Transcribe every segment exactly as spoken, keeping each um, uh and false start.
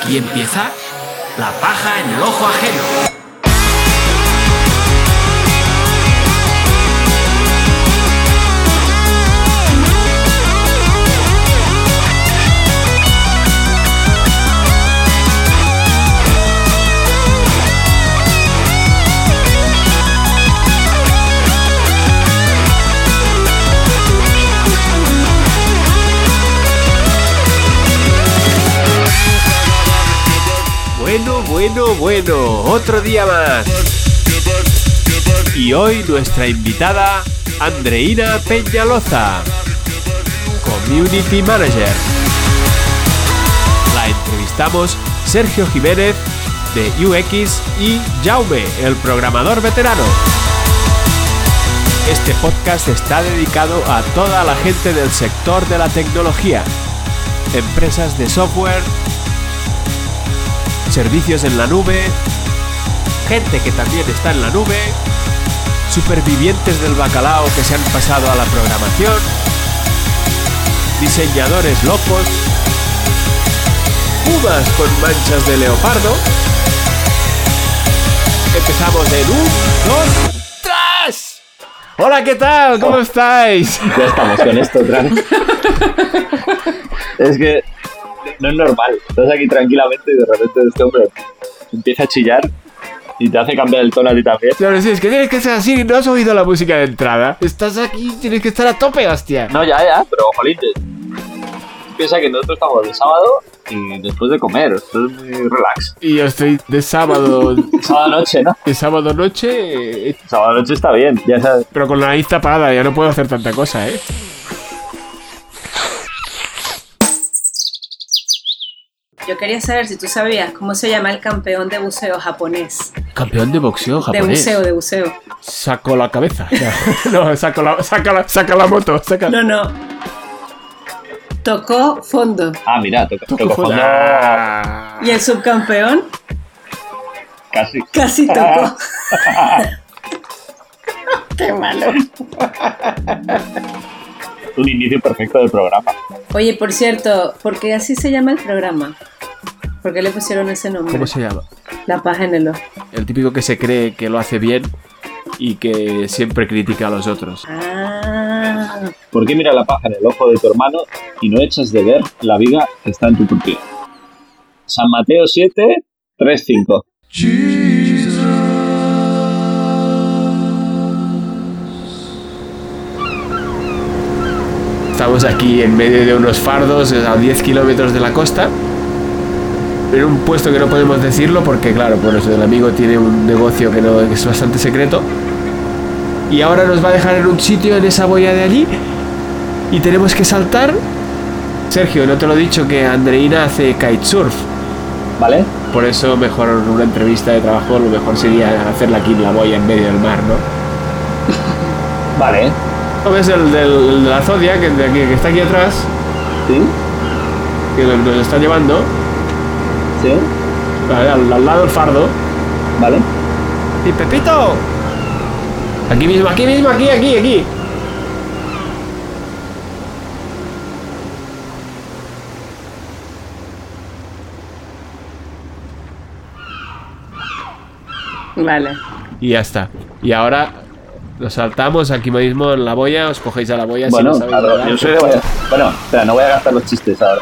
Aquí empieza La paja en el ojo ajeno. Bueno, bueno, bueno, otro día más. Y hoy nuestra invitada, Andreina Peñaloza, Community Manager. La entrevistamos Sergio Jiménez, de U X, y Jaume, el programador veterano. Este podcast está dedicado a toda la gente del sector de la tecnología, empresas de software, servicios en la nube, gente que también está en la nube, supervivientes del bacalao que se han pasado a la programación, diseñadores locos, pumas con manchas de leopardo. Empezamos en un, dos, tres. Hola, ¿qué tal? ¿Cómo oh. estáis? Ya estamos con esto otra vez. Es que no es normal. Estás aquí tranquilamente y de repente este hombre empieza a chillar y te hace cambiar el tono a ti también. Claro, sí, es que tienes que ser así. ¿No has oído la música de entrada? Estás aquí, tienes que estar a tope, hostia. No, ya, ya, pero jolín, piensa que nosotros estamos de sábado y después de comer. Esto es muy relax. Y yo estoy de sábado... sábado noche, ¿no? De sábado noche... Sábado noche está bien, ya sabes. Pero con la nariz tapada, ya no puedo hacer tanta cosa, ¿eh? Yo quería saber si tú sabías cómo se llama el campeón de buceo japonés. ¿Campeón de boxeo japonés? De buceo, de buceo. Saco la cabeza. No, saco la, saca, la, saca la moto. Saca... No, no. Tocó fondo. Ah, mira, tocó, tocó, tocó fondo. fondo. Ah. ¿Y el subcampeón? Casi. Casi tocó. Qué malo. Un inicio perfecto del programa. Oye, por cierto, ¿por qué así se llama el programa? ¿Por qué le pusieron ese nombre? ¿Cómo se llama? La paja en el ojo. El típico que se cree que lo hace bien y que siempre critica a los otros. Ah. ¿Por qué mira la paja en el ojo de tu hermano y no echas de ver la viga que está en tu portillo? San Mateo siete, tres, cinco. Estamos aquí en medio de unos fardos a diez kilómetros de la costa, en un puesto que no podemos decirlo porque, claro, por eso el amigo tiene un negocio que, no, que es bastante secreto. Y ahora nos va a dejar en un sitio, en esa boya de allí, y tenemos que saltar. Sergio, no te lo he dicho que Andreina hace kitesurf, ¿vale? Por eso mejor una entrevista de trabajo, lo mejor sería hacerla aquí en la boya en medio del mar, ¿no? Vale. ¿No ves el, del, el de la Zodia, que, de aquí, que está aquí atrás? Sí. Que nos está llevando. Sí. Vale, al, al lado del fardo. Vale. ¡Y Pepito! Aquí mismo, aquí mismo, aquí, aquí, aquí. Vale. Y ya está. Y ahora... Lo saltamos aquí mismo en la boya, os cogéis a la boya. Bueno, si no sabéis claro, nadar, yo soy de boya. Bueno, espera, no voy a gastar los chistes ahora.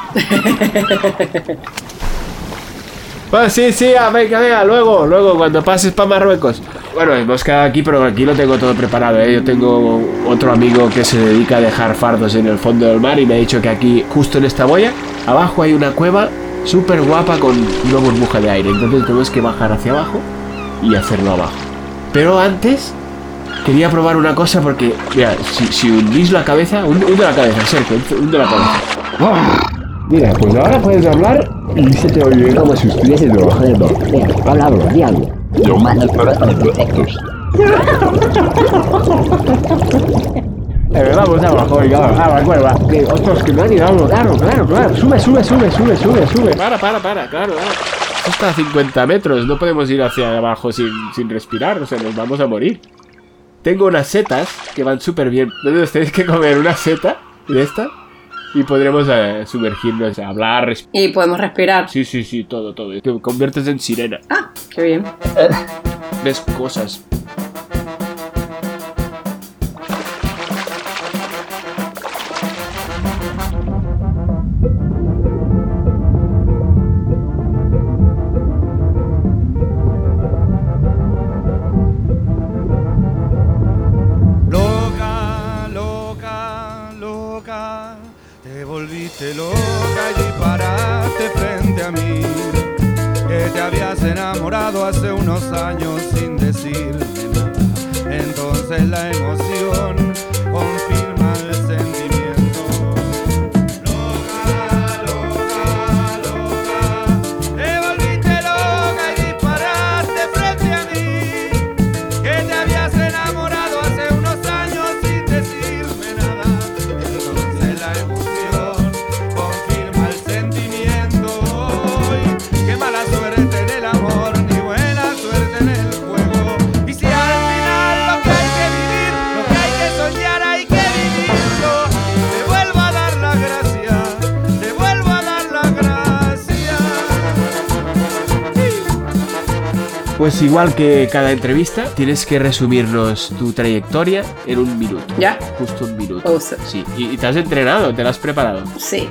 Bueno, sí, sí, venga, venga, luego, luego, cuando pases para Marruecos. Bueno, hemos quedado aquí, pero aquí lo tengo todo preparado, ¿eh? Yo tengo otro amigo que se dedica a dejar fardos en el fondo del mar y me ha dicho que aquí, justo en esta boya, abajo hay una cueva súper guapa con una burbuja de aire. Entonces tenemos que bajar hacia abajo y hacerlo abajo. Pero antes... Quería probar una cosa porque, mira, si, si hundís la cabeza, hunde, hunde la cabeza, Sergio, hunde la cabeza. Oh, mira, pues ahora puedes hablar y se te oye como si estuviese trabajando. Venga, habla algo, di algo. Yo mando el programa de proyectos. Eh, vamos abajo, venga, vamos a la cueva. Que otros que no han ido, claro, claro, claro. Sube, sube, sube, sube, sube, sube. Para, para, para, claro, claro. Esto está a cincuenta metros, no podemos ir hacia abajo sin, sin respirar, o sea, nos vamos a morir. Tengo unas setas que van súper bien. ¿Dónde os tenéis que comer una seta de esta? Y podremos eh, sumergirnos a hablar. Resp- Y podemos respirar. sí, sí, sí, todo, todo. Te conviertes en sirena. Ah, qué bien. Ves cosas. Loca, loca, loca, te volviste loca y disparaste frente a mí, que te habías enamorado hace unos años sin decirme nada. Entonces la emoción confirma el sentimiento. Loca, loca, loca, te volviste loca y disparaste frente a mí, que te habías enamorado hace unos años sin decirme nada. Entonces la emoción confirma el sentimiento. Y qué mala suerte en el amor, ni buena suerte en el juego. Y si al final lo que hay que vivir, lo que hay que soñar, hay que vivirlo, te vuelvo a dar la gracia, te vuelvo a dar la gracia. Pues igual que cada entrevista, tienes que resumirnos tu trayectoria en un minuto. ¿Ya? Justo un minuto. Oh, sí. Sí. ¿Y, y te has entrenado? ¿Te lo has preparado? Sí.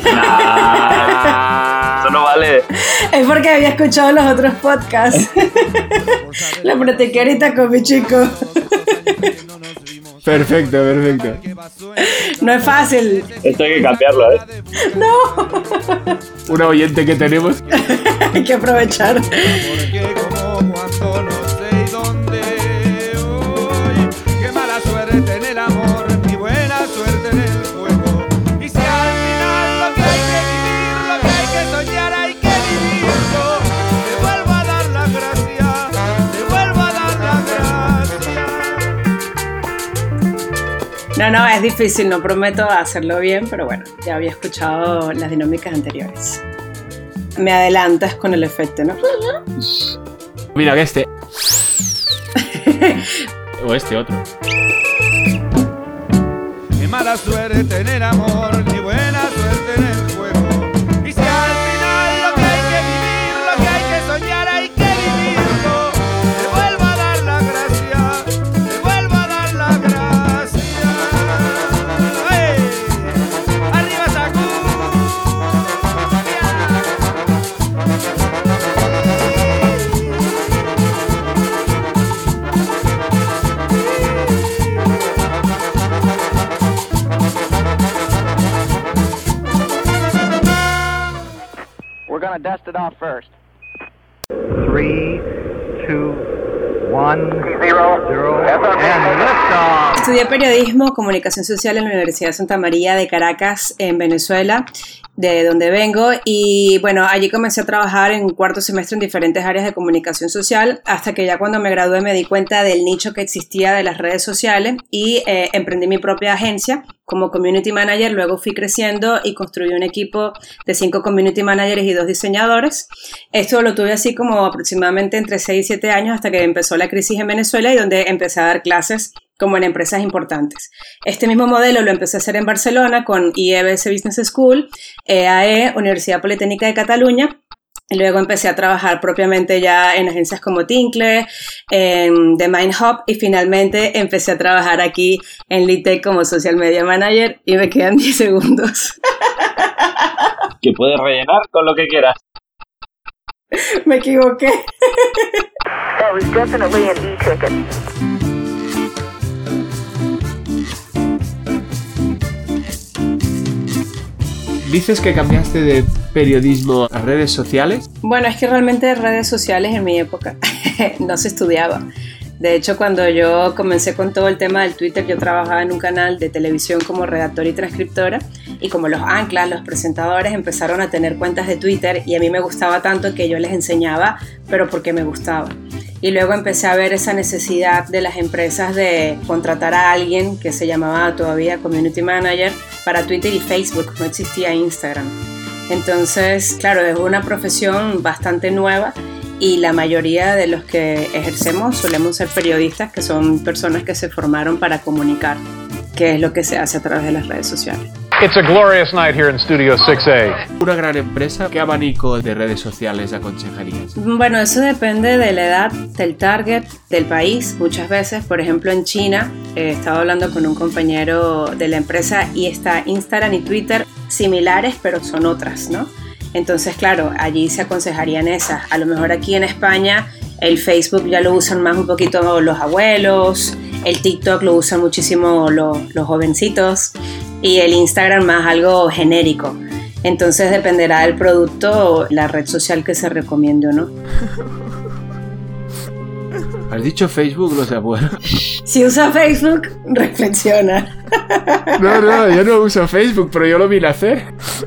Ah, eso no vale. Es porque había escuchado los otros podcasts. La practiqué ahorita con mi chico. Perfecto, perfecto. No es fácil. Esto hay que cambiarlo, ¿eh? No. Un oyente que tenemos. Hay que aprovechar. Porque como cuando no sé y dónde voy, qué mala suerte en el amor, ni buena suerte en el juego. Y si al final lo que hay que vivir, lo que hay que soñar, hay que vivirlo, te vuelvo a dar la gracia, te vuelvo a dar la gracia. No, no, es difícil, no prometo hacerlo bien, pero bueno, ya había escuchado las dinámicas anteriores. Me adelantas con el efecto, ¿no? Mira, que este. O este otro. Qué mala suerte en el amor, ni buena suerte en el juego. Y si al final lo que hay que vivir, lo que hay que soñar, hay que vivirlo, te vuelvo a dar la gracia, te vuelvo a dar la gracia. ¡Ey! ¡Arriba Sacudia! We're gonna dust it off first. Three, two, one, zero, zero, and liftoff. Estudié periodismo, comunicación social en la Universidad de Santa María de Caracas, en Venezuela, de donde vengo, y bueno, allí comencé a trabajar en cuarto semestre en diferentes áreas de comunicación social, hasta que ya cuando me gradué me di cuenta del nicho que existía de las redes sociales y eh, emprendí mi propia agencia como community manager. Luego fui creciendo y construí un equipo de cinco community managers y dos diseñadores. Esto lo tuve así como aproximadamente entre seis y siete años, hasta que empezó la crisis en Venezuela y donde empecé a dar clases como en empresas importantes. Este mismo modelo lo empecé a hacer en Barcelona con I E B S Business School, E A E, Universidad Politécnica de Cataluña. Y luego empecé a trabajar propiamente ya en agencias como Tinkle, en The Mind Hub, y finalmente empecé a trabajar aquí en Litec como Social Media Manager, y me quedan diez segundos. Que puedes rellenar con lo que quieras. Me equivoqué. That was definitely an e-ticket. Dices que cambiaste de periodismo a redes sociales. Bueno, es que realmente redes sociales en mi época no se estudiaba. De hecho, cuando yo comencé con todo el tema del Twitter, yo trabajaba en un canal de televisión como redactora y transcriptora, y como los anclas, los presentadores empezaron a tener cuentas de Twitter, y a mí me gustaba tanto que yo les enseñaba, pero porque me gustaba. Y luego empecé a ver esa necesidad de las empresas de contratar a alguien que se llamaba todavía Community Manager para Twitter y Facebook, no existía Instagram. Entonces, claro, es una profesión bastante nueva, y la mayoría de los que ejercemos solemos ser periodistas, que son personas que se formaron para comunicar, que es lo que se hace a través de las redes sociales. It's a glorious night here in Studio six A. Una gran empresa, ¿qué abanico de redes sociales aconsejarías? Bueno, eso depende de la edad, del target, del país. Muchas veces, por ejemplo, en China, eh, estaba hablando con un compañero de la empresa y está Instagram y Twitter similares, pero son otras, ¿no? Entonces, claro, allí se aconsejarían esas. A lo mejor aquí en España el Facebook ya lo usan más un poquito los abuelos, el TikTok lo usan muchísimo los, los jovencitos y el Instagram más algo genérico. Entonces dependerá del producto, la red social que se recomiende o no. ¿Has dicho Facebook, no sé, bueno? Si usa Facebook, reflexiona. No, no, yo no uso Facebook, pero yo lo vi nacer.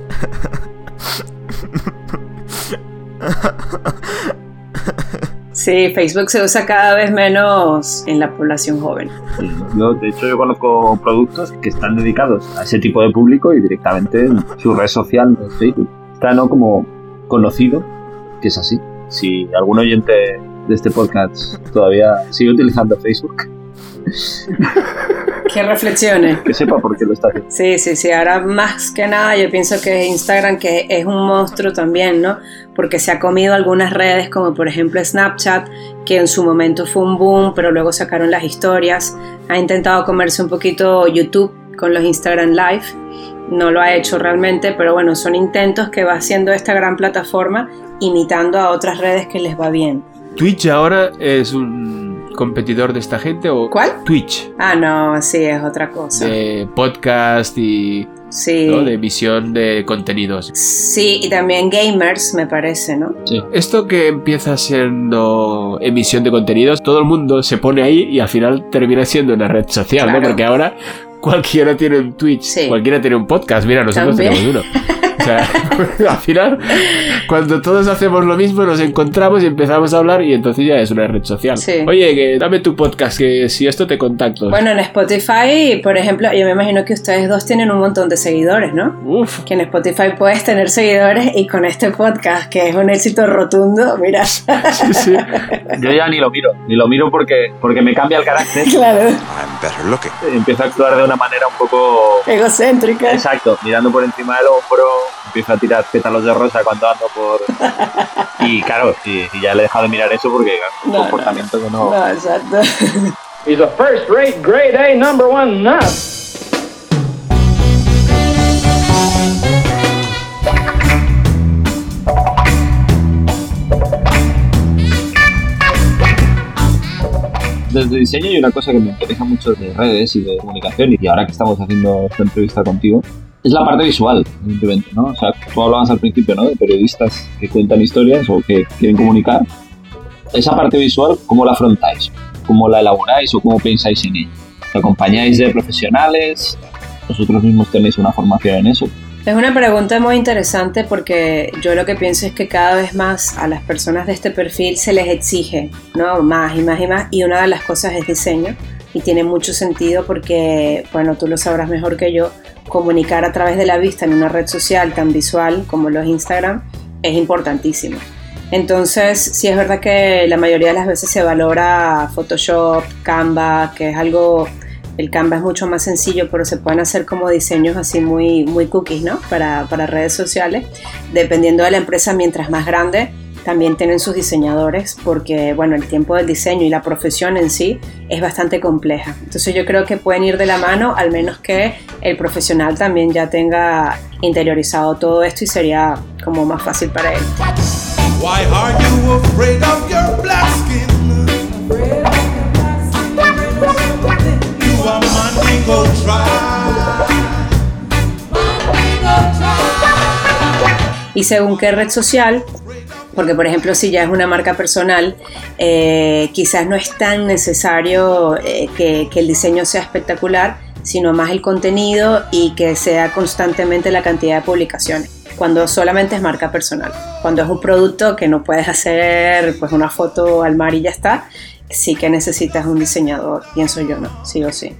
Sí, Facebook se usa cada vez menos en la población joven. Sí, yo, de hecho, yo conozco productos que están dedicados a ese tipo de público y directamente su red social es Facebook. Está no como conocido que es así. Si algún oyente de este podcast todavía sigue utilizando Facebook, que reflexione. Que sepa por qué lo está haciendo. Sí, sí, sí. Ahora más que nada yo pienso que Instagram que es un monstruo también, ¿no? Porque se ha comido algunas redes como por ejemplo Snapchat, que en su momento fue un boom, pero luego sacaron las historias. Ha intentado comerse un poquito YouTube con los Instagram Live. No lo ha hecho realmente, pero bueno, son intentos que va haciendo esta gran plataforma imitando a otras redes que les va bien. Twitch ahora es un competidor de esta gente o ¿cuál? Twitch. Ah, no, sí, es otra cosa. De podcast y sí, ¿no? De emisión de contenidos. Sí, y también gamers, me parece, ¿no? Sí. Esto que empieza siendo emisión de contenidos, todo el mundo se pone ahí y al final termina siendo una red social, claro. ¿No? Porque ahora cualquiera tiene un Twitch, sí. Cualquiera tiene un podcast. Mira, nosotros ¿también? Tenemos uno. O sea, al final, cuando todos hacemos lo mismo, nos encontramos y empezamos a hablar y entonces ya es una red social. Sí. Oye, que dame tu podcast, que si esto te contacto. Bueno, en Spotify, por ejemplo, yo me imagino que ustedes dos tienen un montón de seguidores, ¿no? Uf. Que en Spotify puedes tener seguidores y con este podcast, que es un éxito rotundo, mira. Sí, sí. Yo ya ni lo miro, ni lo miro porque, porque me cambia el carácter. Claro. I'm better looking. Empiezo a actuar de una manera un poco... egocéntrica. Exacto, mirando por encima del hombro, empiezo a tirar pétalos de rosa cuando ando por... Y claro, y, y ya le he dejado de mirar eso porque es un no, comportamiento no, que no... No, exacto. He's a first-rate, grade A, number one nut. Desde diseño hay una cosa que me interesa mucho de redes y de comunicación, y ahora que estamos haciendo esta entrevista contigo, es la parte visual, evidentemente, ¿no? O sea, tú hablabas al principio, ¿no? De periodistas que cuentan historias o que quieren comunicar. Esa parte visual, ¿cómo la afrontáis? ¿Cómo la elaboráis o cómo pensáis en ella? ¿Te acompañáis de profesionales? ¿Vosotros mismos tenéis una formación en eso? Es una pregunta muy interesante porque yo lo que pienso es que cada vez más a las personas de este perfil se les exige, ¿no? Más y más y más, y una de las cosas es diseño, y tiene mucho sentido porque, bueno, tú lo sabrás mejor que yo, comunicar a través de la vista en una red social tan visual como los Instagram es importantísimo. Entonces, sí es verdad que la mayoría de las veces se valora Photoshop, Canva, que es algo... El Canva es mucho más sencillo, pero se pueden hacer como diseños así muy, muy cookies, ¿no? Para, para redes sociales. Dependiendo de la empresa, mientras más grande, también tienen sus diseñadores, porque, bueno, el tiempo del diseño y la profesión en sí es bastante compleja. Entonces yo creo que pueden ir de la mano, al menos que el profesional también ya tenga interiorizado todo esto y sería como más fácil para él. Why are you afraid of your black skin? Y según qué red social, porque por ejemplo si ya es una marca personal, eh, quizás no es tan necesario eh, que, que el diseño sea espectacular, sino más el contenido y que sea constantemente la cantidad de publicaciones. Cuando solamente es marca personal, cuando es un producto que no puedes hacer pues una foto al mar y ya está, sí que necesitas un diseñador, pienso yo, ¿no? Sí o sí.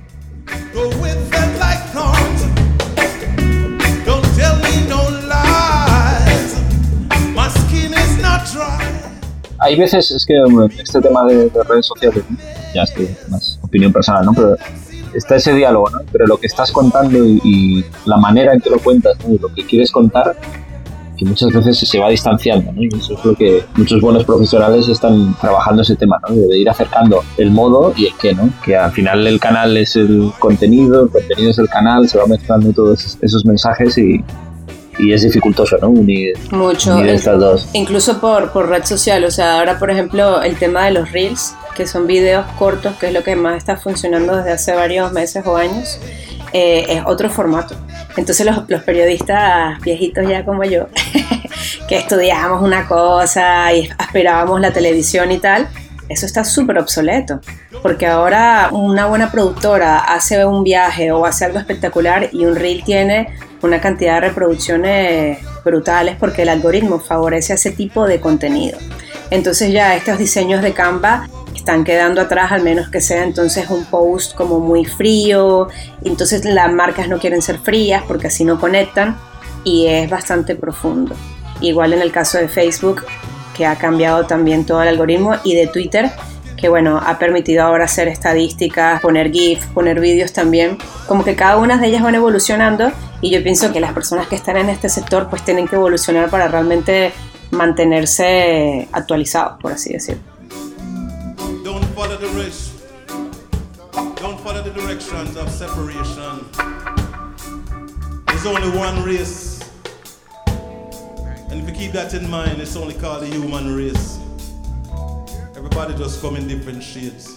Hay veces, es que bueno, este tema de, de redes sociales, ya es que más opinión personal, ¿no? Pero está ese diálogo, ¿no? Pero lo que estás contando y, y la manera en que lo cuentas, ¿no? Y lo que quieres contar, que muchas veces se va distanciando, ¿no? Y eso es lo que muchos buenos profesionales están trabajando ese tema, ¿no? De ir acercando el modo y el qué, ¿no? Que al final el canal es el contenido, el contenido es el canal, se va mezclando todos esos mensajes y, y es dificultoso, ¿no? Unir, Mucho, unir estas dos. Incluso por, por red social, o sea, ahora por ejemplo el tema de los Reels, que son videos cortos, que es lo que más está funcionando desde hace varios meses o años, eh, es otro formato. Entonces los, los periodistas viejitos ya como yo, que estudiábamos una cosa y aspirábamos la televisión y tal, eso está súper obsoleto, porque ahora una buena productora hace un viaje o hace algo espectacular y un reel tiene una cantidad de reproducciones brutales porque el algoritmo favorece ese tipo de contenido. Entonces ya estos diseños de Canva están quedando atrás, al menos que sea entonces un post como muy frío, entonces las marcas no quieren ser frías porque así no conectan y es bastante profundo. Igual en el caso de Facebook, que ha cambiado también todo el algoritmo, y de Twitter, que bueno, ha permitido ahora hacer estadísticas, poner GIF, poner vídeos también, como que cada una de ellas van evolucionando y yo pienso que las personas que están en este sector pues tienen que evolucionar para realmente mantenerse actualizados, por así decirlo. Don't follow the race. Don't follow the directions of separation. There's only one race. And if you keep that in mind, it's only called the human race. Everybody just come in different shades.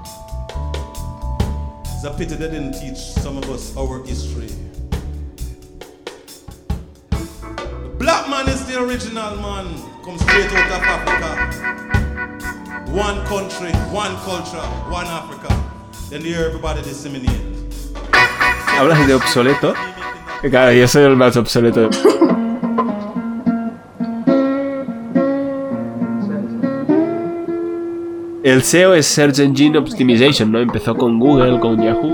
It's a pity they didn't teach some of us our history. The black man is the original man. Comes straight out of Africa. One country, one culture, one Africa. Then here everybody disseminate. ¿Hablas de obsoleto? Claro, yo soy el más obsoleto. El S E O es Search Engine Optimization, ¿no? Empezó con Google, con Yahoo.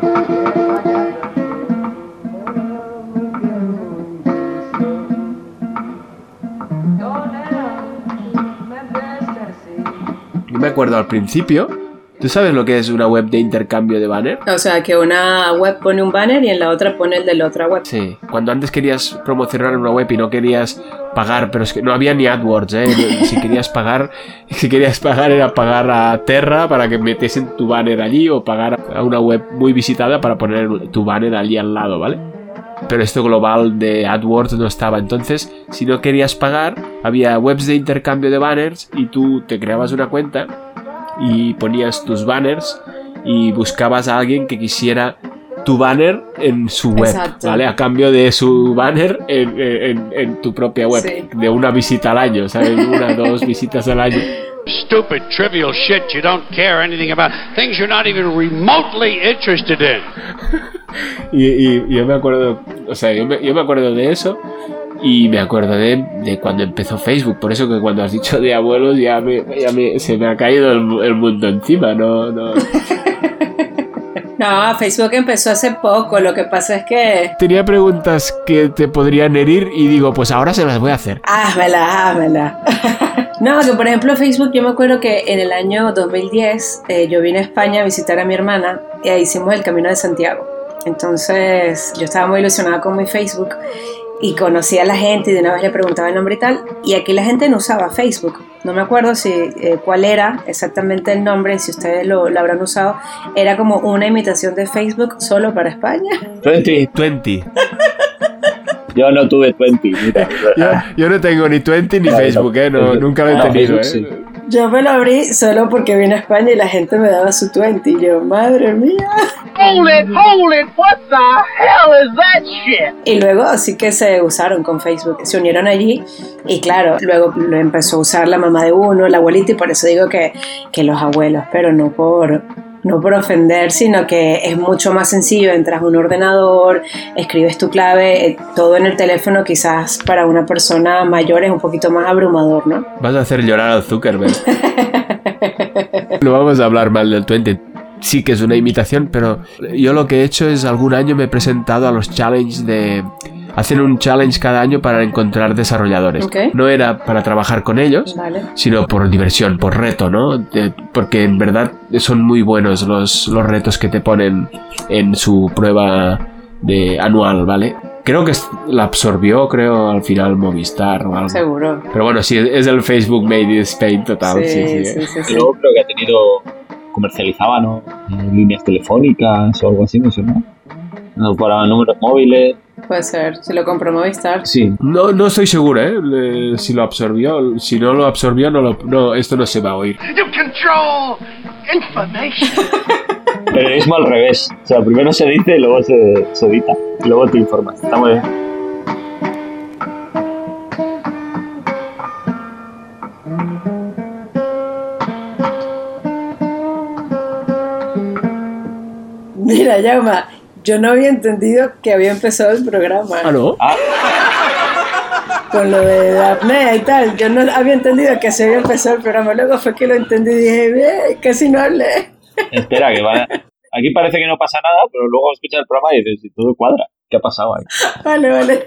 Yo me acuerdo al principio. ¿Tú sabes lo que es una web de intercambio de banner? O sea, que una web pone un banner y en la otra pone el de la otra web. Sí. Cuando antes querías promocionar una web y no querías pagar, pero es que no había ni AdWords, ¿eh? Si querías pagar, si querías pagar era pagar a Terra para que metiesen tu banner allí o pagar a una web muy visitada para poner tu banner allí al lado, ¿vale? Pero esto global de AdWords no estaba. Entonces, si no querías pagar, había webs de intercambio de banners y tú te creabas una cuenta y ponías tus banners y buscabas a alguien que quisiera tu banner en su web. Exacto. ¿Vale? A cambio de su banner en, en, en tu propia web. Sí. De una visita al año, ¿sabes? Una, dos visitas al año. Stupid, trivial shit you don't care anything about. Things you're not even remotely interested in. y, y, y yo me acuerdo, o sea, yo me, yo me acuerdo de eso. Y me acuerdo de, de cuando empezó Facebook. Por eso que cuando has dicho de abuelos ya me, ya me se me ha caído el, el mundo encima. No, no. No, Facebook empezó hace poco. Lo que pasa es que... Tenía preguntas que te podrían herir y digo, pues ahora se las voy a hacer. Házmela, házmela. No, que por ejemplo Facebook, yo me acuerdo que en el año dos mil diez eh, yo vine a España a visitar a mi hermana y ahí hicimos el Camino de Santiago. Entonces yo estaba muy ilusionada con mi Facebook y conocía a la gente y de una vez le preguntaba el nombre y tal, y aquí la gente no usaba Facebook. No me acuerdo si eh, cuál era exactamente el nombre, si ustedes lo, lo habrán usado. Era como una imitación de Facebook solo para España. veinte. veinte. Yo no tuve veinte. Mira. Yo, yo no tengo ni veinte ni Facebook, ¿eh? No, nunca lo he tenido, ¿eh? Sí. Yo me lo abrí solo porque vine a España y la gente me daba su veinte y yo, madre mía. Hold it, hold it, what the hell is that shit? Y luego sí que se usaron con Facebook, se unieron allí y claro, luego lo empezó a usar la mamá de uno, la abuelita, y por eso digo que, que los abuelos, pero no por... No por ofender, sino que es mucho más sencillo. Entras a un ordenador, escribes tu clave, todo en el teléfono. Quizás para una persona mayor es un poquito más abrumador, ¿no? Vas a hacer llorar al Zuckerberg. No vamos a hablar mal del veinte. Sí que es una imitación, pero yo lo que he hecho es algún año me he presentado a los challenges de hacen un challenge cada año para encontrar desarrolladores. Okay. No era para trabajar con ellos, vale. sino por diversión, por reto, ¿no? De, porque en verdad son muy buenos los, los retos que te ponen en su prueba de anual, ¿vale? Creo que la absorbió, creo, al final Movistar o algo. Seguro. Pero bueno, sí, es el Facebook Made in Spain total. Sí, sí, sí, sí, sí, sí. Y luego creo que ha tenido, comercializaba, ¿no? Líneas telefónicas o algo así, no sé, ¿no? No, para números móviles. Puede ser, si lo compró Movistar. Sí. No, no estoy seguro, ¿eh? Le, si lo absorbió. Si no lo absorbió, no lo, no, esto no se va a oír. You control information. Periodismo al revés. O sea, primero se dice y luego se, se edita. Y luego te informas. Está muy bien. Mira, Yauma, yo no había entendido que había empezado el programa. ¿Ah, no? Ah, Con lo de la apnea y tal. Yo no había entendido que se había empezado el programa. Luego fue que lo entendí y dije, bien, casi no hablé. espera, que va. Aquí parece que no pasa nada, pero luego escuchas el programa y dices, todo cuadra. ¿Qué ha pasado ahí? Vale, vale.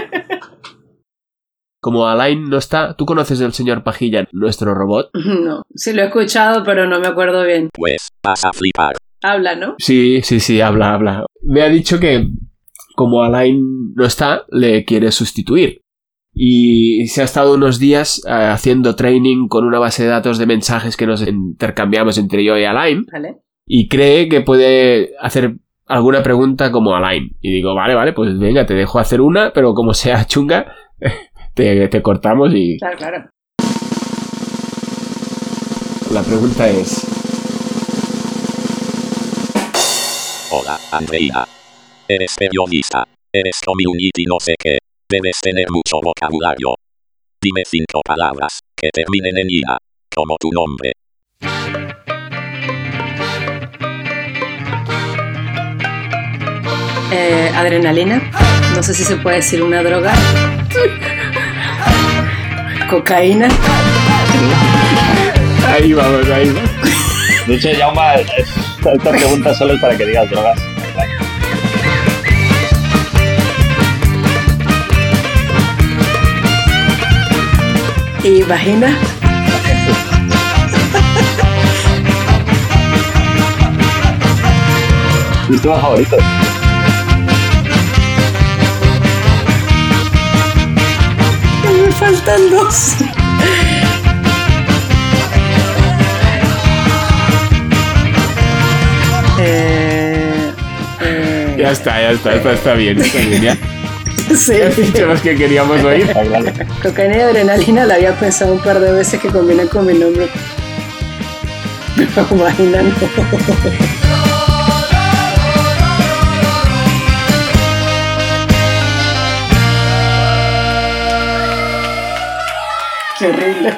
Como Alain no está, ¿tú conoces al señor Pajilla, nuestro robot? No, sí lo he escuchado, pero no me acuerdo bien. Pues vas a flipar. Habla, ¿no? Sí, sí, sí, habla, habla. Me ha dicho que como Alain no está, le quiere sustituir. Y se ha estado unos días eh, haciendo training con una base de datos de mensajes que nos intercambiamos entre yo y Alain. Vale. Y cree que puede hacer alguna pregunta como Alain. Y digo, vale, vale, pues venga, te dejo hacer una, pero como sea chunga, te, te cortamos y... Claro, claro. La pregunta es... Hola, Andrea. Eres periodista. Eres community no sé qué. Debes tener mucho vocabulario. Dime cinco palabras que terminen en ia, como tu nombre. Eh, adrenalina. No sé si se puede decir una droga. Cocaína. Ahí vamos, ahí vamos. De hecho, Jaume, esta pregunta solo es para que digas drogas. ¿Y vagina? ¿Tus temas favoritos? Me faltan dos. eh, eh, Ya está, ya está, está, está bien, está bien, ya. Sí. Ya has dicho los que queríamos oír. Cocaína y adrenalina la había pensado un par de veces que combinan con mi nombre. Pero vagina no. Qué horrible.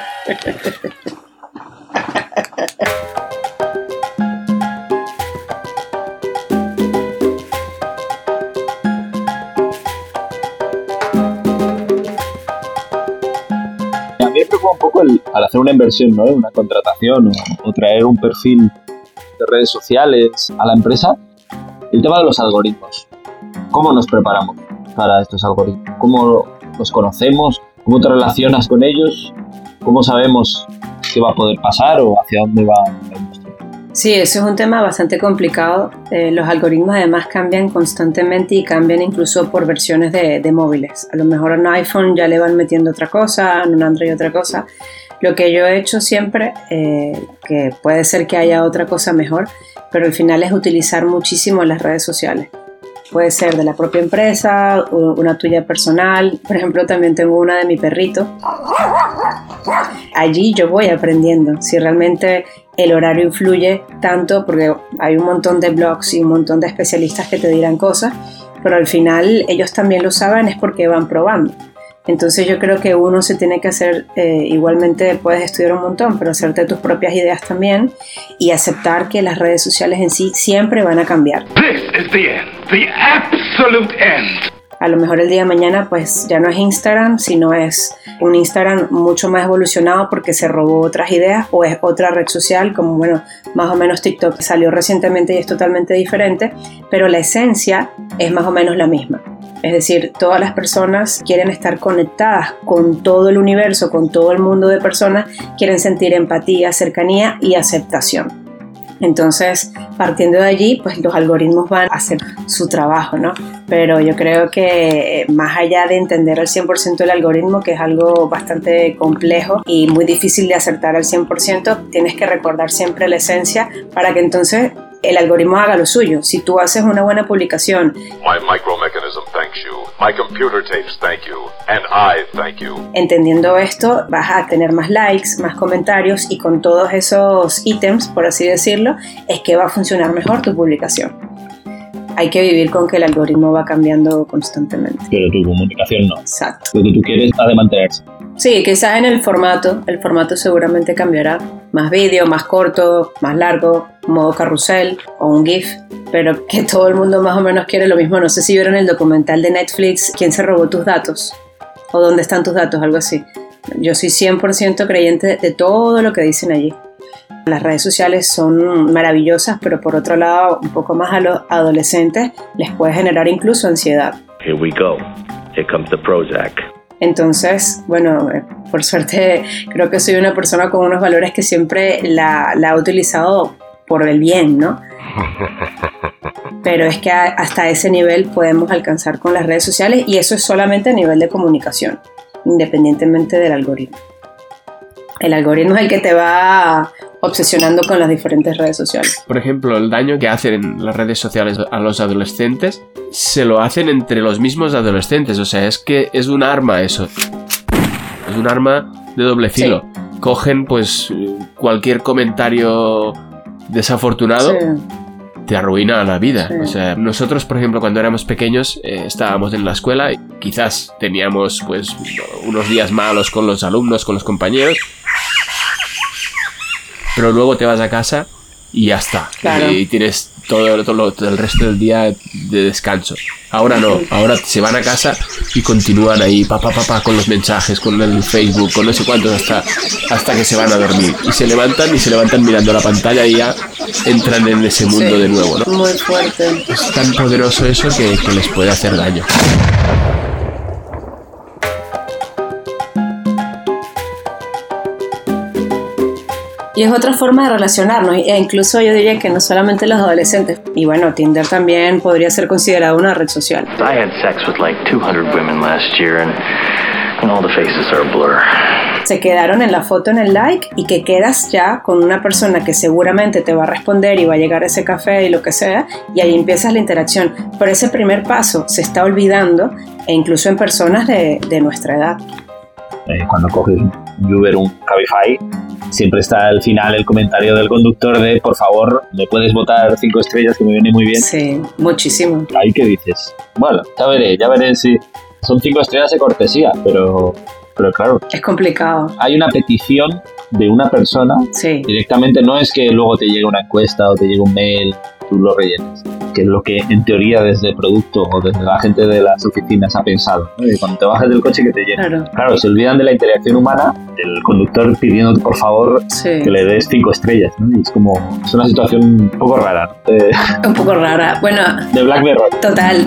A mí me preocupa un poco el, al hacer una inversión, ¿no? Una contratación o, o traer un perfil de redes sociales a la empresa, el tema de los algoritmos. ¿Cómo nos preparamos para estos algoritmos? ¿Cómo los conocemos? ¿Cómo te relacionas con ellos? ¿Cómo sabemos qué va a poder pasar o hacia dónde va la industria? Sí, eso es un tema bastante complicado. Eh, los algoritmos además cambian constantemente y cambian incluso por versiones de, de móviles. A lo mejor en un iPhone ya le van metiendo otra cosa, en un Android otra cosa. Lo que yo he hecho siempre, eh, que puede ser que haya otra cosa mejor, pero al final es utilizar muchísimo las redes sociales. Puede ser de la propia empresa, una tuya personal. Por ejemplo, también tengo una de mi perrito. Allí yo voy aprendiendo si realmente el horario influye tanto, porque hay un montón de blogs y un montón de especialistas que te dirán cosas, pero al final ellos también lo saben, es porque van probando. Entonces yo creo que uno se tiene que hacer, eh, igualmente puedes estudiar un montón, pero hacerte tus propias ideas también y aceptar que las redes sociales en sí siempre van a cambiar. This is the end, the absolute end. A lo mejor el día de mañana pues ya no es Instagram, sino es un Instagram mucho más evolucionado porque se robó otras ideas, o es otra red social como, bueno, más o menos TikTok salió recientemente y es totalmente diferente, pero la esencia es más o menos la misma. Es decir, todas las personas quieren estar conectadas con todo el universo, con todo el mundo de personas, quieren sentir empatía, cercanía y aceptación. Entonces, partiendo de allí, pues los algoritmos van a hacer su trabajo, ¿no? Pero yo creo que más allá de entender al cien por ciento el algoritmo, que es algo bastante complejo y muy difícil de acertar al cien por ciento, tienes que recordar siempre la esencia para que entonces el algoritmo haga lo suyo. Si tú haces una buena publicación, My micromechanism thanks you, my computer tapes thank you, and I thank you. Entendiendo esto, vas a tener más likes, más comentarios, y con todos esos ítems, por así decirlo, es que va a funcionar mejor tu publicación. Hay que vivir con que el algoritmo va cambiando constantemente. Pero tu comunicación no. Exacto. Lo que tú quieres ha de mantenerse. Sí, quizás en el formato, el formato seguramente cambiará. Más vídeo, más corto, más largo, modo carrusel o un GIF, pero que todo el mundo más o menos quiere lo mismo. No sé si vieron el documental de Netflix, ¿Quién se robó tus datos? O ¿Dónde están tus datos? Algo así. Yo soy cien por ciento creyente de todo lo que dicen allí. Las redes sociales son maravillosas, pero por otro lado, un poco más a los adolescentes les puede generar incluso ansiedad. Here we go. Here comes the Prozac. Entonces, bueno, por suerte creo que soy una persona con unos valores que siempre la, la he utilizado por el bien, ¿no? Pero es que a, hasta ese nivel podemos alcanzar con las redes sociales, y eso es solamente a nivel de comunicación, independientemente del algoritmo. El algoritmo es el que te va obsesionando con las diferentes redes sociales. Por ejemplo, el daño que hacen las redes sociales a los adolescentes, se lo hacen entre los mismos adolescentes. O sea, es que es un arma eso. Es un arma de doble filo. Sí. Cogen pues cualquier comentario desafortunado, sí, te arruina la vida. Sí. O sea, nosotros, por ejemplo, cuando éramos pequeños, eh, estábamos en la escuela y quizás teníamos pues unos días malos con los alumnos, con los compañeros, pero luego te vas a casa y ya está. Claro. Y tienes todo, todo, todo el resto del día de descanso. Ahora no, ahora se van a casa y continúan ahí, pa, pa, pa, pa, con los mensajes, con el Facebook, con no sé cuántos, hasta, hasta que se van a dormir. Y se levantan y se levantan mirando la pantalla y ya entran en ese mundo, sí, de nuevo, ¿no? Muy fuerte. Es tan poderoso eso que, que les puede hacer daño. Y es otra forma de relacionarnos, e incluso yo diría que no solamente los adolescentes. Y bueno, Tinder también podría ser considerado una red social. I had sex with like two hundred women last year and, and all the faces are a blur. Se quedaron en la foto, en el like, y que quedas ya con una persona que seguramente te va a responder y va a llegar a ese café y lo que sea, y ahí empiezas la interacción. Pero ese primer paso se está olvidando, e incluso en personas de, de nuestra edad. Eh, cuando coges un Uber, un Cabify, siempre está al final el comentario del conductor de, por favor, ¿me puedes botar cinco estrellas que me viene muy bien? Sí, muchísimo. Ahí que dices, bueno, ya veré, ya veré si son cinco estrellas de cortesía, pero, pero claro. Es complicado. Hay una petición de una persona, sí, directamente, no es que luego te llegue una encuesta o te llegue un mail, tú lo rellenes, que es lo que en teoría desde el producto o desde la gente de las oficinas ha pensado, ¿no? Y cuando te bajas del coche que te llene. Claro. Claro, se olvidan de la interacción humana, del conductor pidiéndote por favor, sí, que le des cinco estrellas, ¿no? Y es como, es una situación un poco rara, ¿no? De, un poco rara, bueno, de Black Mirror. Total.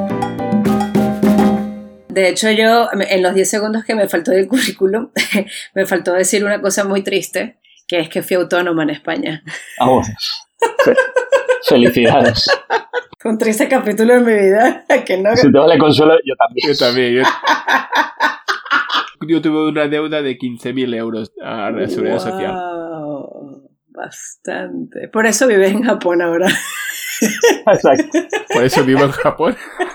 De hecho, yo, en los diez segundos que me faltó del currículum, me faltó decir una cosa muy triste, que es que fui autónoma en España. Ah, bueno. Felicidades. Fue un triste capítulo en mi vida. Que no... Si te vale consuelo, yo también. Yo también. Yo, yo tuve una deuda de quince mil euros a la Seguridad wow, Social. Bastante. Por eso vives en Japón ahora. Exacto. Por eso vivo en Japón.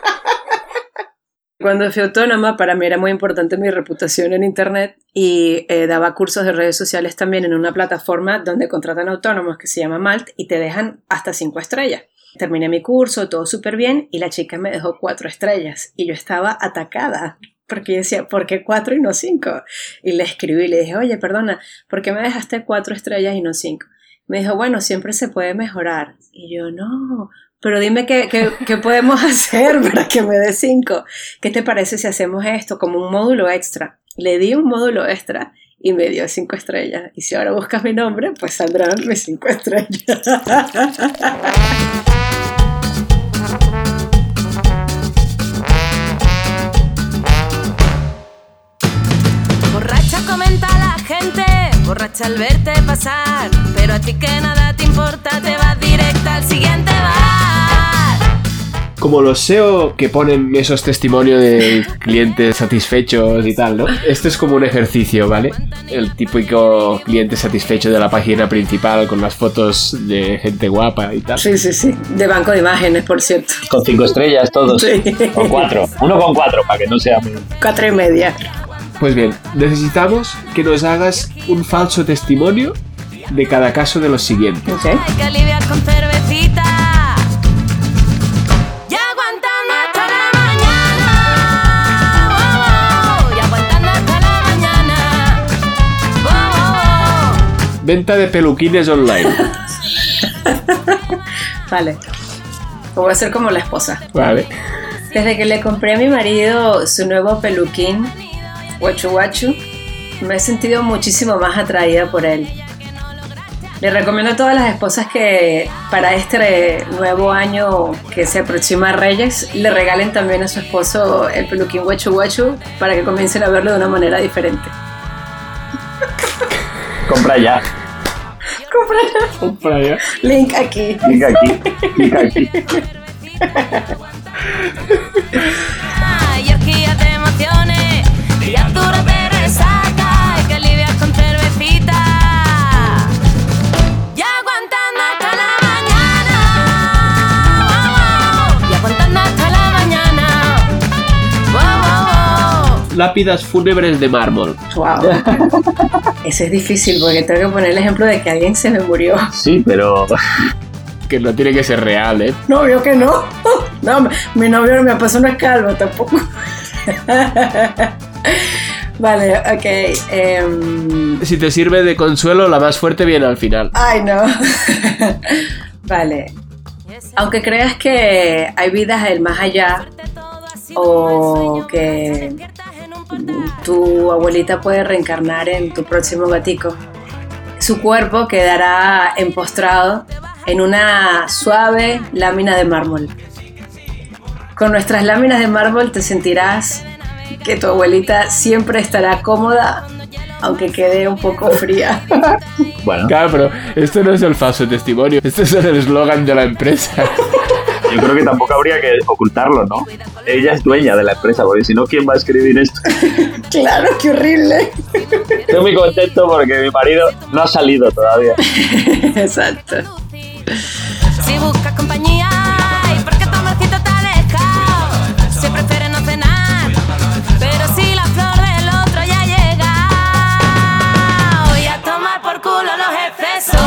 Cuando fui autónoma, para mí era muy importante mi reputación en internet, y eh, daba cursos de redes sociales también en una plataforma donde contratan autónomos que se llama Malt y te dejan hasta cinco estrellas. Terminé mi curso, todo súper bien, y la chica me dejó cuatro estrellas y yo estaba atacada porque yo decía, ¿por qué cuatro y no cinco? Y le escribí y le dije, oye, perdona, ¿por qué me dejaste cuatro estrellas y no cinco? Me dijo, bueno, siempre se puede mejorar. Y yo, no, pero dime qué, qué, qué podemos hacer para que me dé cinco. ¿Qué te parece si hacemos esto como un módulo extra? Le di un módulo extra y me dio cinco estrellas. Y si ahora buscas mi nombre, pues saldrán mis cinco estrellas. Borracha comenta la gente, borracha al verte pasar, pero a ti que nada te importa, te vas directa al siguiente bar. Como los S E O que ponen esos testimonios de clientes satisfechos y tal, ¿no? Esto es como un ejercicio, ¿vale? El típico cliente satisfecho de la página principal con las fotos de gente guapa y tal. Sí, sí, sí. De banco de imágenes, por cierto. Con cinco estrellas todos. Sí. Con cuatro. Uno con cuatro, para que no sea muy... Cuatro y media. Pues bien, necesitamos que nos hagas un falso testimonio de cada caso de los siguientes. Okay. Hay que aliviar con cervecita. Ya aguantando hasta la mañana. Oh, oh, oh. Ya aguantando hasta la mañana. Oh, oh, oh. Venta de peluquines online. Vale. Voy a ser como la esposa. Vale. Desde que le compré a mi marido su nuevo peluquín, Guachu Guachu, me he sentido muchísimo más atraída por él. Le recomiendo a todas las esposas que para este nuevo año que se aproxima a Reyes, le regalen también a su esposo el peluquín Guachu Guachu para que comiencen a verlo de una manera diferente. Compra ya. Compra ya. Compra ya. Link aquí. Link aquí. Link aquí. Ay, orgías de emociones. Y Arturo te resaca. Hay que aliviar con cervecita. Ya aguantando hasta la mañana. Oh, oh. Y aguantando hasta la mañana. Oh, oh, oh. Lápidas fúnebres de mármol. Wow. Ese es difícil porque tengo que poner el ejemplo de que alguien se me murió. Sí, pero... Que no tiene que ser real, ¿eh? No, yo que no. No, mi novio, mi esposo no es calvo tampoco. Vale, ok. Um... Si te sirve de consuelo, la más fuerte viene al final. Ay, no. Vale. Aunque creas que hay vidas del más allá o que tu abuelita puede reencarnar en tu próximo gatico, su cuerpo quedará empostrado en una suave lámina de mármol. Con nuestras láminas de mármol te sentirás que tu abuelita siempre estará cómoda, aunque quede un poco fría. Bueno. Claro, pero esto no es el falso testimonio, este es el eslogan de la empresa. Yo creo que tampoco habría que ocultarlo, ¿no? Ella es dueña de la empresa, porque si no, ¿quién va a escribir esto? Claro, qué horrible. Estoy muy contento porque mi marido no ha salido todavía. Exacto. Si buscas compañía y porque tu amorcito te ha dejado, si prefieres no cenar, pero si la flor del otro ya llega, voy a tomar por culo los excesos.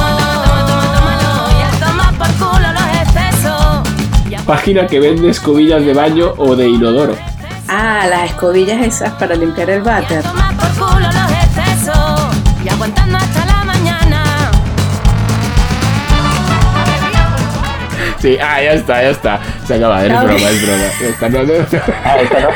Voy a tomar por culo los excesos. Página que vende escobillas de baño o de inodoro. Ah, las escobillas esas para limpiar el váter. Toma por culo los excesos y aguantando hasta la mañana. Sí, ah, ya está, ya está. Se acaba, es broma, es broma. Ya está, no, no. Ah, esta no.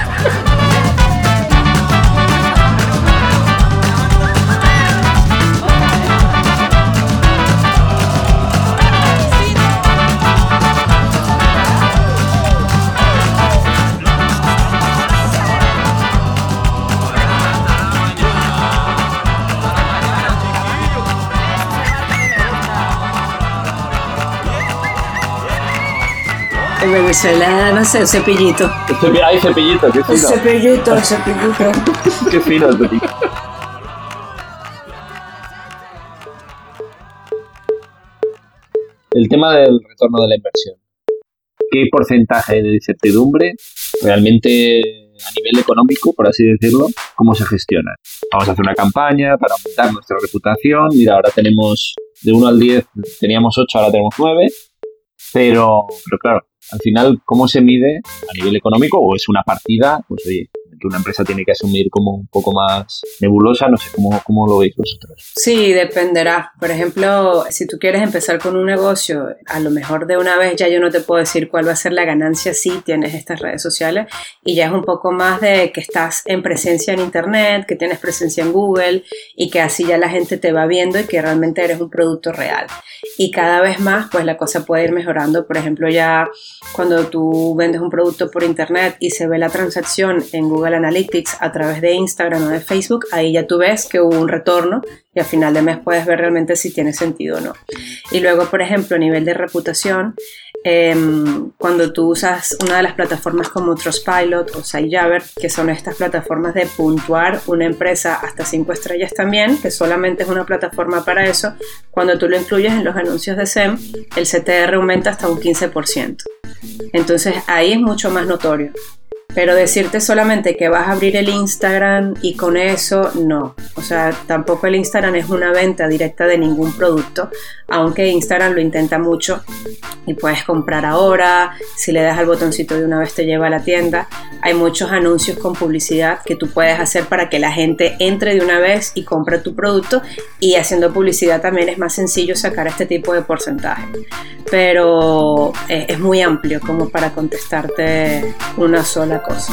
En Venezuela, no sé, un cepillito. Hay cepillito, qué Un fino. cepillito, un cepillito. Qué fino el cepillito. El tema del retorno de la inversión. ¿Qué porcentaje de incertidumbre realmente a nivel económico, por así decirlo, cómo se gestiona? Vamos a hacer una campaña para aumentar nuestra reputación. Mira, ahora tenemos de uno al diez, teníamos ocho, ahora tenemos nueve. Pero, pero claro, al final, ¿cómo se mide a nivel económico? ¿O es una partida? Pues oye, que una empresa tiene que asumir como un poco más nebulosa. No sé cómo, cómo lo veis vosotros. Sí, dependerá. Por ejemplo, si tú quieres empezar con un negocio, a lo mejor de una vez ya yo no te puedo decir cuál va a ser la ganancia si tienes estas redes sociales, y ya es un poco más de que estás en presencia en internet, que tienes presencia en Google y que así ya la gente te va viendo y que realmente eres un producto real. Y cada vez más pues la cosa puede ir mejorando. Por ejemplo, ya cuando tú vendes un producto por internet y se ve la transacción en Google Analytics a través de Instagram o de Facebook, ahí ya tú ves que hubo un retorno y al final de mes puedes ver realmente si tiene sentido o no. Y luego, por ejemplo, a nivel de reputación, eh, cuando tú usas una de las plataformas como Trustpilot o Sitejabbr, que son estas plataformas de puntuar una empresa hasta cinco estrellas también, que solamente es una plataforma para eso, cuando tú lo incluyes en los anuncios de S E M, el C T R aumenta hasta un quince por ciento. Entonces ahí es mucho más notorio. Pero decirte solamente que vas a abrir el Instagram y con eso, no. O sea, tampoco el Instagram es una venta directa de ningún producto, aunque Instagram lo intenta mucho y puedes comprar ahora, si le das al botoncito de una vez te lleva a la tienda. Hay muchos anuncios con publicidad que tú puedes hacer para que la gente entre de una vez y compre tu producto, y haciendo publicidad también es más sencillo sacar este tipo de porcentaje. Pero eh, es muy amplio como para contestarte una sola cosa.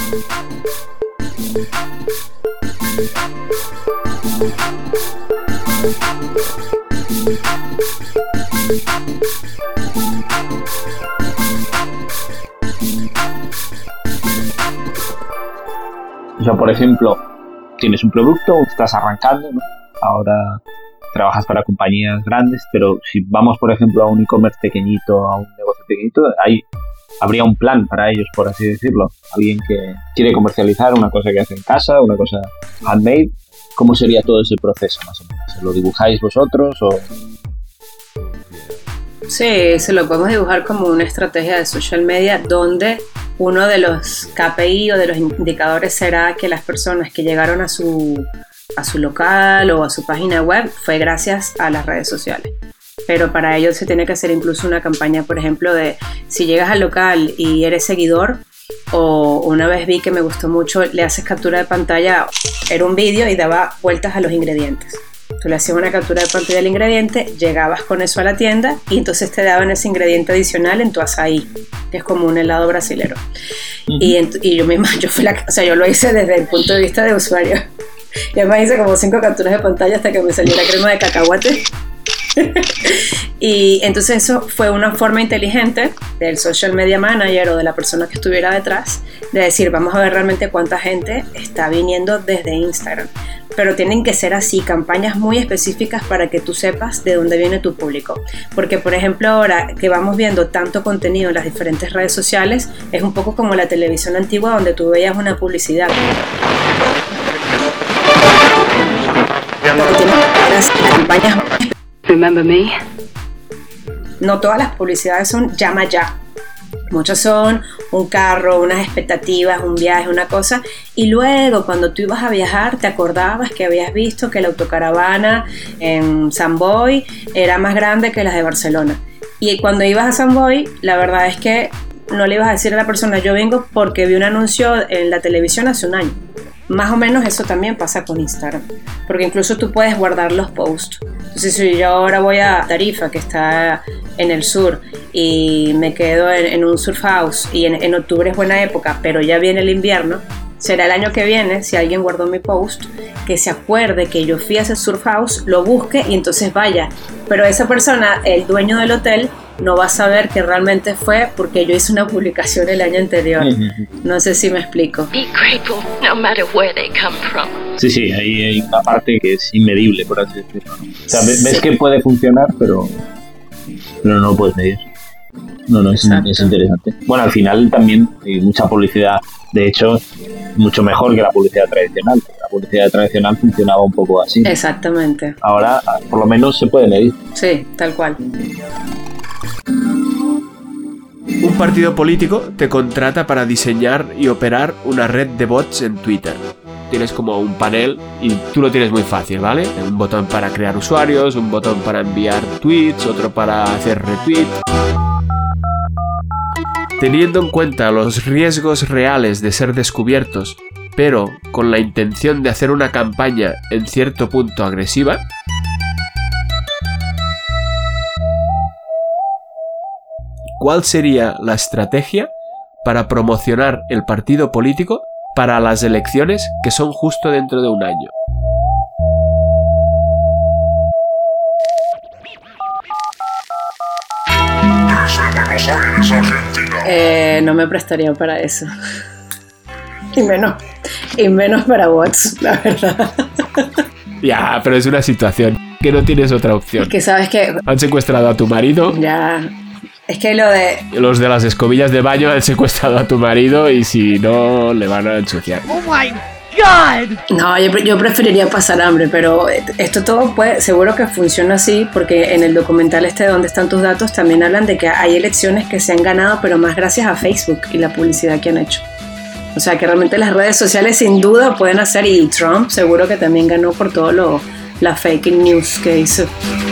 O sea, por ejemplo, tienes un producto, estás arrancando, ¿no? Ahora trabajas para compañías grandes, pero si vamos, por ejemplo, a un e-commerce pequeñito, a un negocio pequeñito, hay, habría un plan para ellos, por así decirlo. Alguien que quiere comercializar una cosa que hace en casa, una cosa handmade. ¿Cómo sería todo ese proceso, más o menos? ¿Lo dibujáis vosotros o...? Sí, se lo podemos dibujar como una estrategia de social media donde uno de los K P I o de los indicadores será que las personas que llegaron a su, a su local o a su página web fue gracias a las redes sociales. Pero para ello se tiene que hacer incluso una campaña, por ejemplo, de si llegas al local y eres seguidor, o una vez vi que me gustó mucho, le haces captura de pantalla, era un vídeo y daba vueltas a los ingredientes. Tú le hacías una captura de pantalla del ingrediente, llegabas con eso a la tienda y entonces te daban ese ingrediente adicional en tu açaí, que es como un helado brasilero. Uh-huh. y, en, y yo misma, yo, fui la, o sea, yo lo hice desde el punto de vista de usuario. Y además hice como cinco capturas de pantalla hasta que me salió la crema de cacahuate. Y entonces eso fue una forma inteligente del social media manager o de la persona que estuviera detrás de decir, vamos a ver realmente cuánta gente está viniendo desde Instagram. Pero tienen que ser así, campañas muy específicas para que tú sepas de dónde viene tu público. Porque, por ejemplo, ahora que vamos viendo tanto contenido en las diferentes redes sociales, es un poco como la televisión antigua donde tú veías una publicidad. Pero tienes las campañas. Remember me? No todas las publicidades son llama ya. Muchas son un carro, unas expectativas, un viaje, una cosa. Y luego, cuando tú ibas a viajar, te acordabas que habías visto que la autocaravana en San Boy era más grande que las de Barcelona. Y cuando ibas a San Boy, la verdad es que no le ibas a decir a la persona, yo vengo porque vi un anuncio en la televisión hace un año. Más o menos eso también pasa con Instagram, porque incluso tú puedes guardar los posts. Entonces, si yo ahora voy a Tarifa, que está en el sur, y me quedo en, en un surf house, y en, en octubre es buena época, pero ya viene el invierno, será el año que viene, si alguien guardó mi post, que se acuerde que yo fui a ese surf house, lo busque y entonces vaya. Pero esa persona, el dueño del hotel, no va a saber que realmente fue porque yo hice una publicación el año anterior. No sé si me explico. Be grateful no matter where they come from. Sí, sí, ahí hay una parte que es inmedible, por así decirlo. O sea, ves, ves que puede funcionar, pero, pero no lo puedes medir. No, no, es, es interesante. Bueno, al final también hay mucha publicidad, de hecho, mucho mejor que la publicidad tradicional. La publicidad tradicional funcionaba un poco así. Exactamente. Ahora, por lo menos, se puede medir. Sí, tal cual. Un partido político te contrata para diseñar y operar una red de bots en Twitter. Tienes como un panel y tú lo tienes muy fácil, ¿vale? Un botón para crear usuarios, un botón para enviar tweets, otro para hacer retweet. Teniendo en cuenta los riesgos reales de ser descubiertos pero con la intención de hacer una campaña en cierto punto agresiva, ¿cuál sería la estrategia para promocionar el partido político para las elecciones que son justo dentro de un año? Eh, no me prestaría para eso. Y menos, y menos para bots, la verdad. Ya, pero es una situación que no tienes otra opción. Es que sabes que... Han secuestrado a tu marido. Ya... Es que lo de... Los de las escobillas de baño han secuestrado a tu marido y si no, le van a ensuciar. ¡Oh, my God! No, yo, yo preferiría pasar hambre, pero esto todo puede... Seguro que funciona así, porque en el documental este de Dónde están tus datos también hablan de que hay elecciones que se han ganado, pero más gracias a Facebook y la publicidad que han hecho. O sea, que realmente las redes sociales sin duda pueden hacer, y Trump seguro que también ganó por todo lo la fake news que hizo.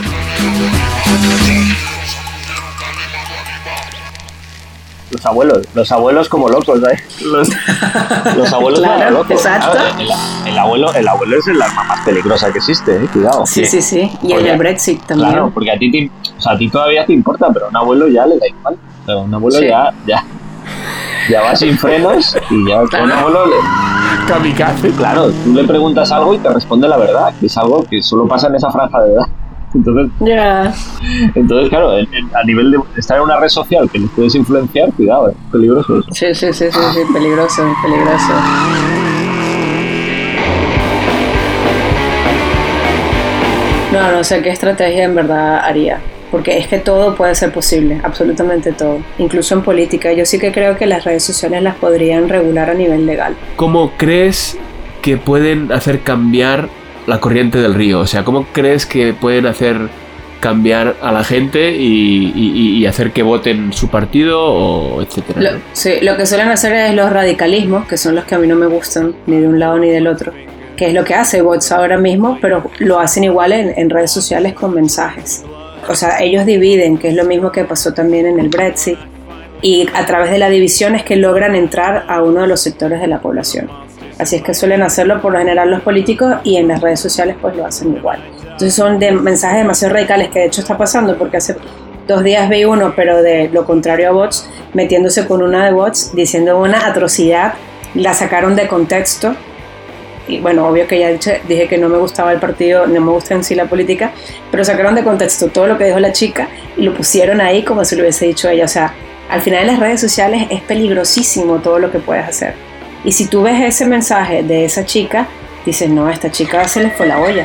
Los abuelos, los abuelos como locos, ¿eh? Los, los abuelos claro, como locos. Exacto. Claro, el, el, abuelo, el abuelo es el arma más peligrosa que existe, ¿eh? Cuidado. Sí, sí, sí. Y porque, el del Brexit también. Claro, porque a ti, te, o sea, a ti todavía te importa, pero a un abuelo ya le da igual. O sea, a un abuelo sí. ya, ya, ya va sin frenos y ya claro. un abuelo le... Kamikaze. Claro, tú le preguntas algo y te responde la verdad, que es algo que solo pasa en esa franja de edad. Entonces, yeah. entonces claro, en, en, a nivel de estar en una red social que les puedes influenciar, cuidado, es peligroso eso. Sí, sí, sí, sí, sí, peligroso, peligroso. No, no sé qué estrategia en verdad haría, porque es que todo puede ser posible, absolutamente todo, incluso en política. Yo sí que creo que las redes sociales las podrían regular a nivel legal. ¿Cómo crees que pueden hacer cambiar la corriente del río? O sea, ¿cómo crees que pueden hacer cambiar a la gente y, y, y hacer que voten su partido o etcétera? Lo, sí, lo que suelen hacer es los radicalismos, que son los que a mí no me gustan, ni de un lado ni del otro, que es lo que hace bots ahora mismo, pero lo hacen igual en, en redes sociales con mensajes. O sea, ellos dividen, que es lo mismo que pasó también en el Brexit, y a través de la división es que logran entrar a uno de los sectores de la población. Así es que suelen hacerlo por lo general los políticos, y en las redes sociales pues lo hacen igual. Entonces son de mensajes demasiado radicales, que de hecho está pasando, porque hace dos días vi uno, pero de lo contrario a bots, metiéndose con una de bots, diciendo una atrocidad, la sacaron de contexto. Y bueno, obvio que ya dije, dije que no me gustaba el partido, no me gusta en sí la política, pero sacaron de contexto todo lo que dijo la chica y lo pusieron ahí como si lo hubiese dicho ella. O sea, al final en las redes sociales es peligrosísimo todo lo que puedes hacer. Y si tú ves ese mensaje de esa chica, dices, no, a esta chica se le fue la olla.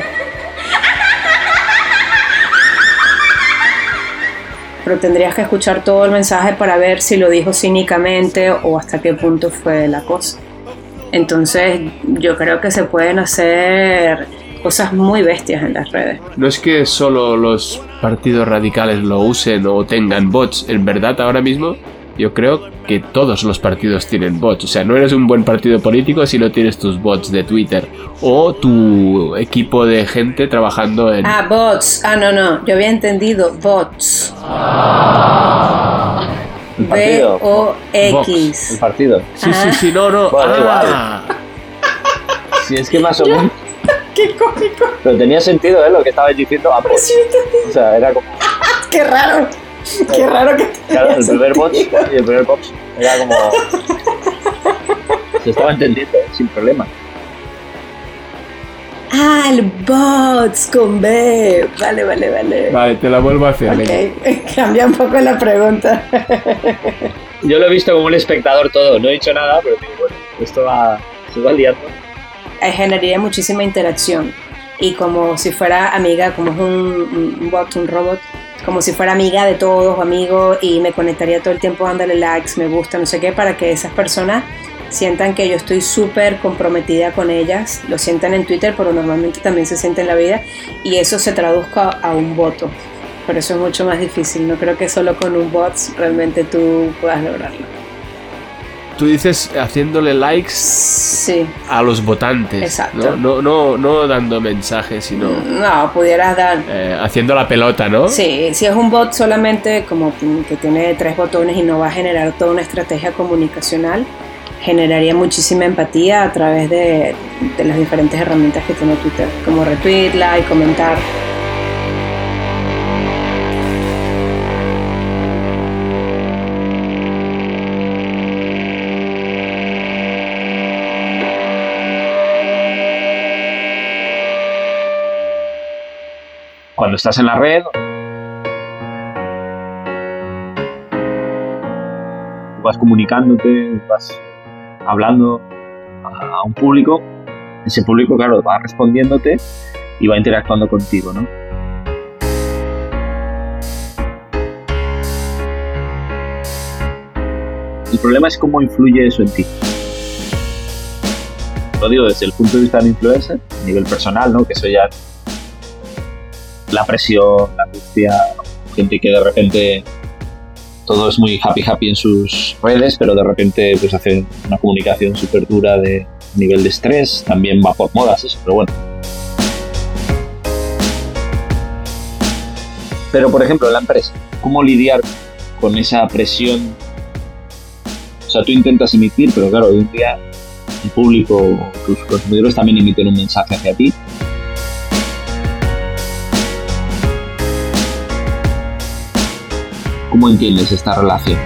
Pero tendrías que escuchar todo el mensaje para ver si lo dijo cínicamente o hasta qué punto fue la cosa. Entonces yo creo que se pueden hacer cosas muy bestias en las redes. No es que solo los partidos radicales lo usen o tengan bots. En verdad ahora mismo yo creo que todos los partidos tienen bots. O sea, no eres un buen partido político si no tienes tus bots de Twitter o tu equipo de gente trabajando en... Ah, bots. Ah, no, no. Yo había entendido bots. B O X. El partido. Sí, sí, sí, no, no. Vale, ah. vale. Si es que más o menos. Qué cómico. Pero tenía sentido, ¿eh? Lo que estabas diciendo. Ah, pues. O sea, era como. Qué raro. Qué raro que. Claro, el primer bot y el primer box era como. Se estaba entendiendo, ¿eh? Sin problema. Ah, el bots con B. Vale, vale, vale. Vale, te la vuelvo a hacer. Ok, cambia un poco la pregunta. Yo lo he visto como un espectador todo. No he dicho nada, pero digo, bueno, esto va, se va liando. Generaría muchísima interacción. Y como si fuera amiga, como es un, un bot, un robot, como si fuera amiga de todos, amigo, y me conectaría todo el tiempo dándole likes, me gusta, no sé qué, para que esas personas sientan que yo estoy súper comprometida con ellas. Lo sientan en Twitter, pero normalmente también se siente en la vida, y eso se traduzca a un voto. Pero eso es mucho más difícil. No creo que solo con un bot realmente tú puedas lograrlo. Tú dices haciéndole likes sí. a los votantes. Exacto. No, no, no, no dando mensajes, sino... No, pudieras dar... Eh, haciendo la pelota, ¿no? Sí, si es un bot solamente como que tiene tres botones y no va a generar toda una estrategia comunicacional, generaría muchísima empatía a través de, de las diferentes herramientas que tiene Twitter, como retweet, like, comentar. Cuando estás en la red, vas comunicándote, vas hablando a un público, ese público, claro, va respondiéndote y va interactuando contigo, ¿no? El problema es cómo influye eso en ti. Lo digo desde el punto de vista del influencer, a nivel personal, ¿no? Que eso ya... La presión, la angustia, gente que de repente todo es muy happy happy en sus redes, pero de repente pues hace una comunicación súper dura de nivel de estrés, también va por modas eso, pero bueno. Pero por ejemplo, en la empresa, ¿cómo lidiar con esa presión? O sea, tú intentas emitir, pero claro, hoy en día el público, tus consumidores también emiten un mensaje hacia ti. ¿Cómo entiendes esta relación?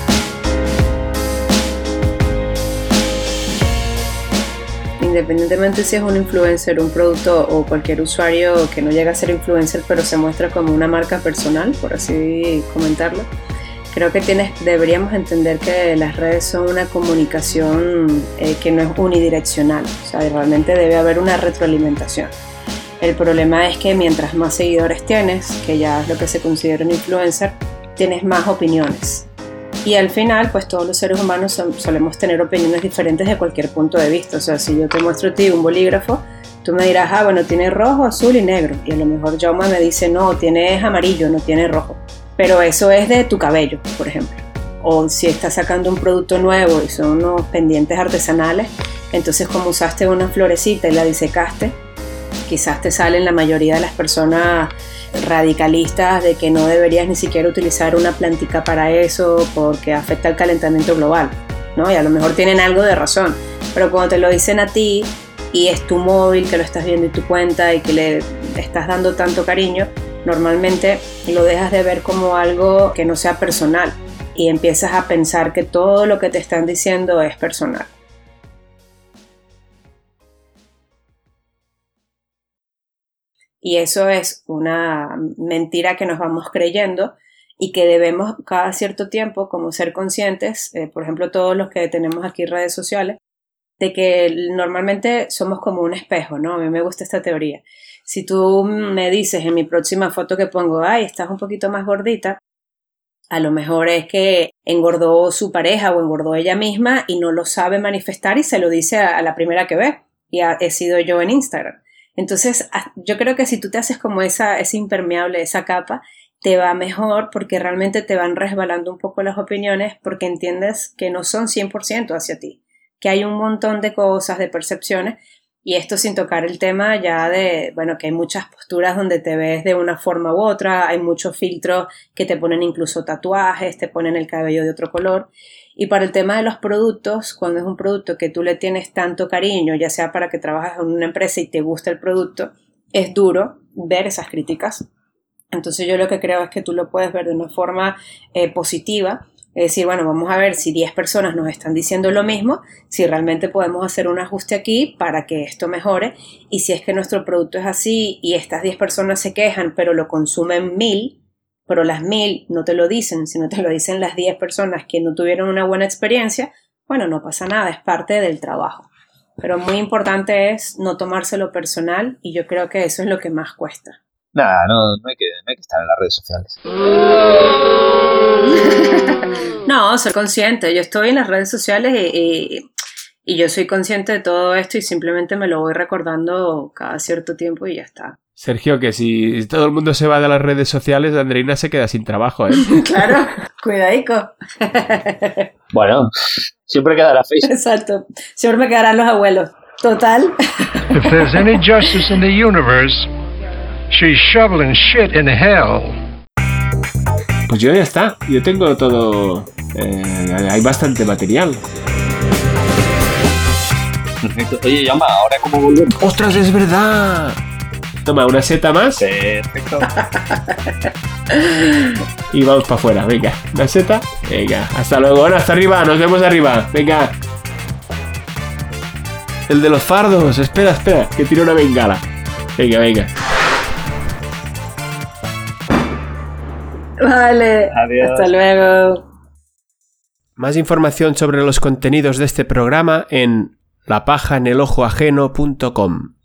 Independientemente si es un influencer, un producto o cualquier usuario que no llega a ser influencer pero se muestra como una marca personal, por así comentarlo, creo que tienes, deberíamos entender que las redes son una comunicación eh, que no es unidireccional, o sea, realmente debe haber una retroalimentación. El problema es que mientras más seguidores tienes, que ya es lo que se considera un influencer, tienes más opiniones. Y al final, pues todos los seres humanos son, solemos tener opiniones diferentes de cualquier punto de vista. O sea, si yo te muestro a ti un bolígrafo, tú me dirás, ah, bueno, tiene rojo, azul y negro. Y a lo mejor Jaume me dice, no, tiene amarillo, no tiene rojo. Pero eso es de tu cabello, por ejemplo. O si estás sacando un producto nuevo y son unos pendientes artesanales, entonces como usaste una florecita y la disecaste, quizás te salen la mayoría de las personas radicalistas de que no deberías ni siquiera utilizar una plantica para eso porque afecta el calentamiento global, ¿no? Y a lo mejor tienen algo de razón, pero cuando te lo dicen a ti y es tu móvil que lo estás viendo en tu cuenta y que le estás dando tanto cariño, normalmente lo dejas de ver como algo que no sea personal y empiezas a pensar que todo lo que te están diciendo es personal. Y eso es una mentira que nos vamos creyendo y que debemos cada cierto tiempo como ser conscientes, eh, por ejemplo todos los que tenemos aquí redes sociales, de que normalmente somos como un espejo, ¿no? A mí me gusta esta teoría. Si tú me dices en mi próxima foto que pongo, ay, estás un poquito más gordita, a lo mejor es que engordó su pareja o engordó ella misma y no lo sabe manifestar y se lo dice a, a la primera que ve. Y ha, he sido yo en Instagram. Entonces, yo creo que si tú te haces como esa, ese impermeable, esa capa, te va mejor porque realmente te van resbalando un poco las opiniones porque entiendes que no son cien por ciento hacia ti, que hay un montón de cosas, de percepciones, y esto sin tocar el tema ya de, bueno, que hay muchas posturas donde te ves de una forma u otra, hay muchos filtros que te ponen incluso tatuajes, te ponen el cabello de otro color. Y para el tema de los productos, cuando es un producto que tú le tienes tanto cariño, ya sea para que trabajas en una empresa y te gusta el producto, es duro ver esas críticas. Entonces yo lo que creo es que tú lo puedes ver de una forma eh, positiva, es decir, bueno, vamos a ver si diez personas nos están diciendo lo mismo, si realmente podemos hacer un ajuste aquí para que esto mejore, y si es que nuestro producto es así y estas diez personas se quejan pero lo consumen mil, pero las mil no te lo dicen, sino te lo dicen las diez personas que no tuvieron una buena experiencia, bueno, no pasa nada, es parte del trabajo. Pero muy importante es no tomárselo personal y yo creo que eso es lo que más cuesta. Nada, no, no, hay que, no hay que estar en las redes sociales. No, soy consciente, yo estoy en las redes sociales y, y, y yo soy consciente de todo esto y simplemente me lo voy recordando cada cierto tiempo y ya está. Sergio, que si todo el mundo se va de las redes sociales, Andreina se queda sin trabajo, ¿eh? Claro, cuidadico. Bueno, siempre quedará Facebook. Exacto, siempre me quedarán los abuelos. Total. If there's any justice in the universe, she's shoveling shit in hell. Pues yo ya está, yo tengo todo... Eh, hay bastante material. Perfecto. Oye, llama, ¿ahora cómo volvemos? ¡Ostras, es verdad! Toma, una seta más. Perfecto. Y vamos para afuera, venga. Una seta. Venga, hasta luego. Bueno, hasta arriba, nos vemos arriba. Venga. El de los fardos. Espera, espera, que tiro una bengala. Venga, venga. Vale. Adiós. Hasta luego. Más información sobre los contenidos de este programa en la paja en el ojo ajeno punto com.